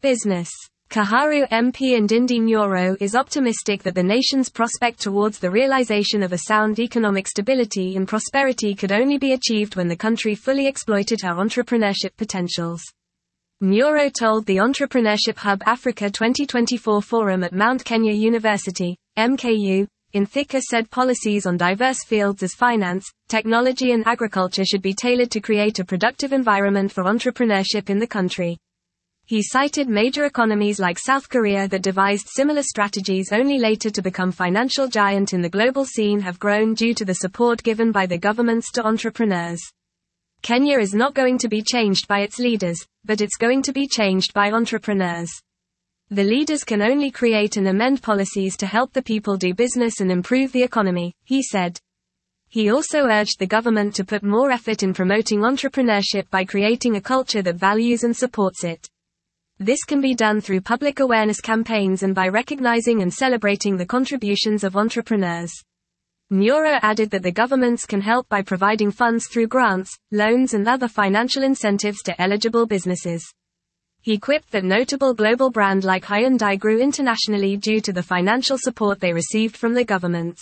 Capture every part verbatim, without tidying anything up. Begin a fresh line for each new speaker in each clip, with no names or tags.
Business. Kaharu M P Ndindi Nyoro is optimistic that the nation's prospect towards the realization of a sound economic stability and prosperity could only be achieved when the country fully exploited her entrepreneurship potentials. Nyoro told the Entrepreneurship Hub Africa twenty twenty-four forum at Mount Kenya University, M K U, in Thika said policies on diverse fields as finance, technology and agriculture should be tailored to create a productive environment for entrepreneurship in the country. He cited major economies like South Korea that devised similar strategies only later to become financial giant in the global scene have grown due to the support given by the governments to entrepreneurs. Kenya is not going to be changed by its leaders, but it's going to be changed by entrepreneurs. The leaders can only create and amend policies to help the people do business and improve the economy, he said. He also urged the government to put more effort in promoting entrepreneurship by creating a culture that values and supports it. This can be done through public awareness campaigns and by recognizing and celebrating the contributions of entrepreneurs. Nyoro added that the governments can help by providing funds through grants, loans and other financial incentives to eligible businesses. He quipped that notable global brand like Hyundai grew internationally due to the financial support they received from the governments.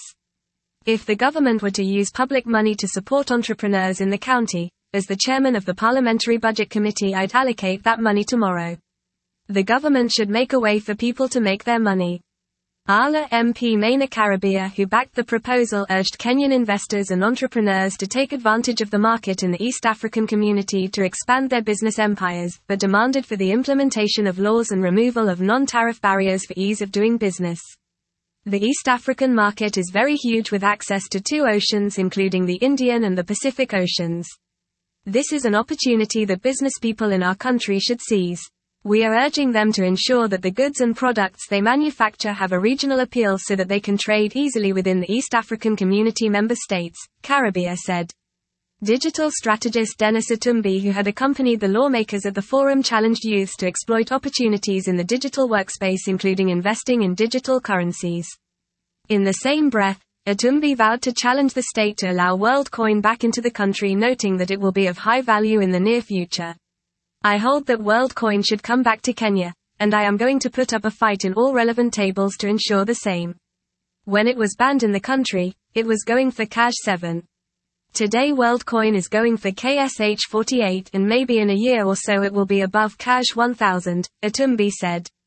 If the government were to use public money to support entrepreneurs in the county, as the chairman of the Parliamentary Budget Committee, I'd allocate that money tomorrow. The government should make a way for people to make their money. Ala M P Maina Karabia, who backed the proposal, urged Kenyan investors and entrepreneurs to take advantage of the market in the East African community to expand their business empires, but demanded for the implementation of laws and removal of non-tariff barriers for ease of doing business. The East African market is very huge with access to two oceans including the Indian and the Pacific Oceans. This is an opportunity that business people in our country should seize. We are urging them to ensure that the goods and products they manufacture have a regional appeal so that they can trade easily within the East African Community member states, Karabia said. Digital strategist Dennis Atumbi, who had accompanied the lawmakers at the forum, challenged youths to exploit opportunities in the digital workspace, including investing in digital currencies. In the same breath, Atumbi vowed to challenge the state to allow WorldCoin back into the country, noting that it will be of high value in the near future. I hold that WorldCoin should come back to Kenya, and I am going to put up a fight in all relevant tables to ensure the same. When it was banned in the country, it was going for Cash seven. Today WorldCoin is going for K S H forty-eight, and maybe in a year or so it will be above Cash one thousand, Atumbi said.